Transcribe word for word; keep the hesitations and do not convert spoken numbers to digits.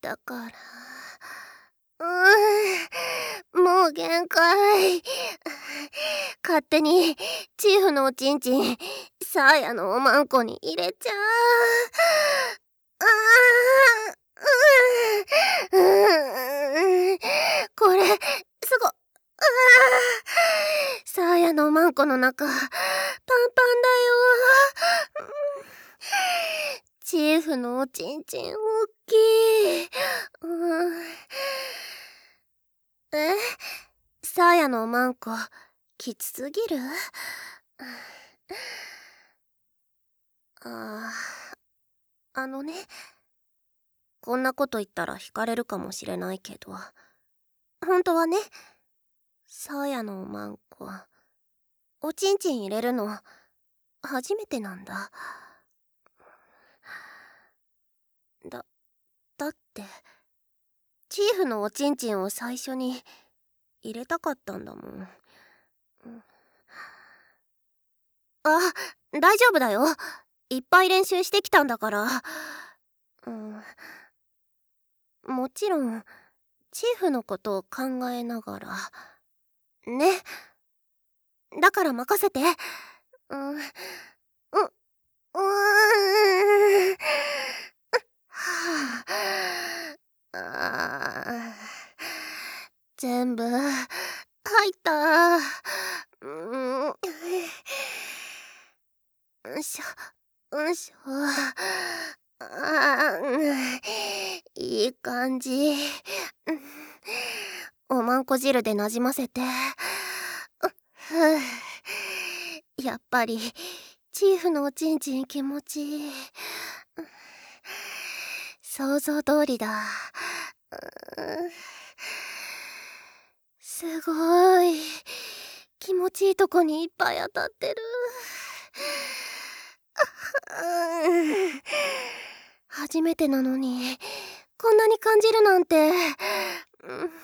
だから、うーん、もう限界。勝手にチーフのおちんちんサーヤのおまんこに入れちゃう。あーうーん、これすご、あーサーヤのおまんこの中パンパンだよ。チーフのおちんちんおっきい。うん、え、サーヤのおまんこきつすぎる？ああ、あのね、こんなこと言ったら惹かれるかもしれないけど、本当はね、サーヤのおまんこおちんちん入れるの初めてなんだ。だ、だってチーフのおちんちんを最初に入れたかったんだもん。あ、大丈夫だよ。いっぱい練習してきたんだから。うん、もちろんチーフのことを考えながらね。だから任せて。うん、う、う、うーん。はあ、あー全部入った。うん、よいしょ、よいしょ。あーいい感じ。おまんこ汁でなじませて。ふう、やっぱりチーフのおちんちん気持ちいい。想像通りだ。すごい気持ちいいとこにいっぱい当たってる。初めてなのにこんなに感じるなんて。